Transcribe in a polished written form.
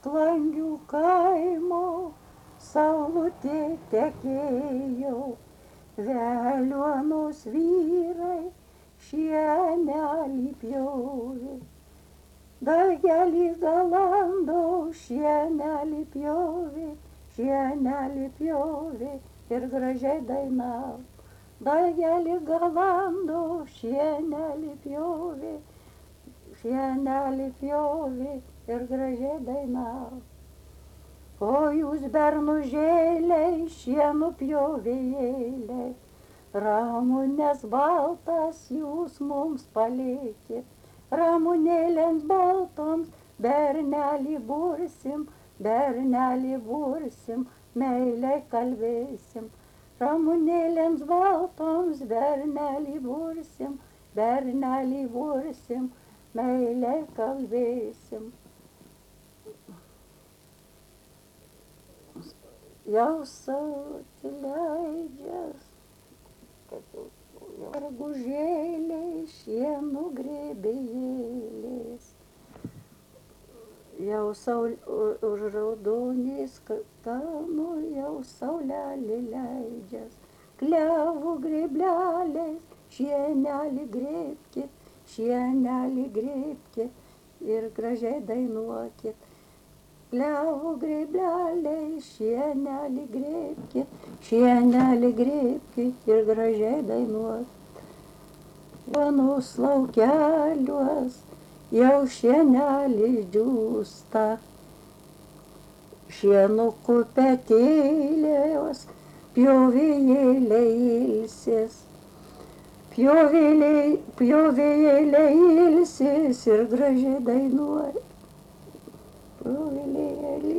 Sklangių kaimo saulutė tekėjo, veliuonos vyrai šienelį pjovė. Dagelį galando šienelį pjovė ir gražiai dainavo. Dagelį galando šienelį pjovė ir gražiai dainavo. O jūs bernužėliai, šienų pjovėjėliai, ramunės baltas jūs mums palikit. Ramunėlėms baltoms bernelį bursim, meiliai kalbėsim. Ramunėlėms baltoms bernelį bursim, meiliai kalbėsim. Jau saulutė leidžias, vargužėliai šienų grėbėjėlės. Jau už raudonės kalnų jau saulelė leidžias. Klevų grėbleliais šienelį grėbkit ir gražiai dainuokit. Klevų grėbleliai šienelį grėbkit ir gražiai dainuokit. Vanus laukeliuos jau šienelis džiūsta, šienų kupetėlės pjovėjėliai ilsis. Pjovėjėliai ilsis ir gražiai dainuoja. Pjovėjėliai